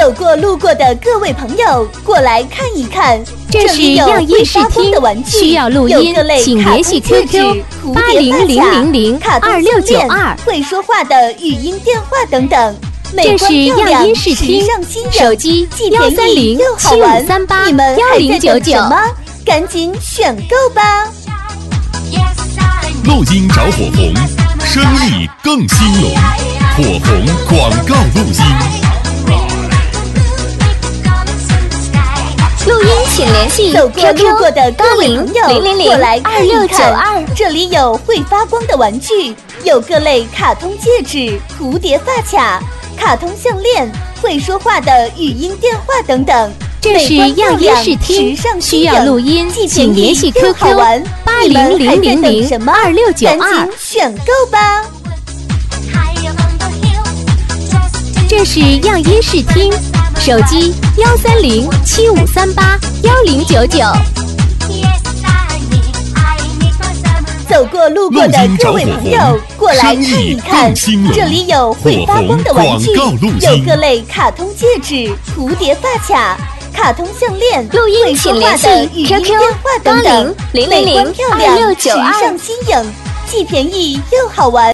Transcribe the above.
走过路过的各位朋友，过来看一看， 这是样音视听，需要录音，请联系 QQ 8000026992， 会说话的语音电话等等。 这是样音视听，手机13075381099， 赶紧选购吧！ 录音找火红，生意更兴隆，火红广告录音。 录音请联系走过路过的各位朋友，过来看一看， 2692， 这里有会发光的玩具，有各类卡通戒指、蝴蝶发卡、卡通项链、会说话的语音电话等等。 这是样音视听，需要录音，请联系 QQ 8000026992， 赶紧选购吧！ 这是样音视听，手机13075381099。 走过路过的各位朋友，过来看一看，这里有会发光的玩具，有各类卡通戒指、蝴蝶发卡、卡通项链、 录音请联系 QQ 等等， 8000026992， 时尚新颖，既便宜又好玩。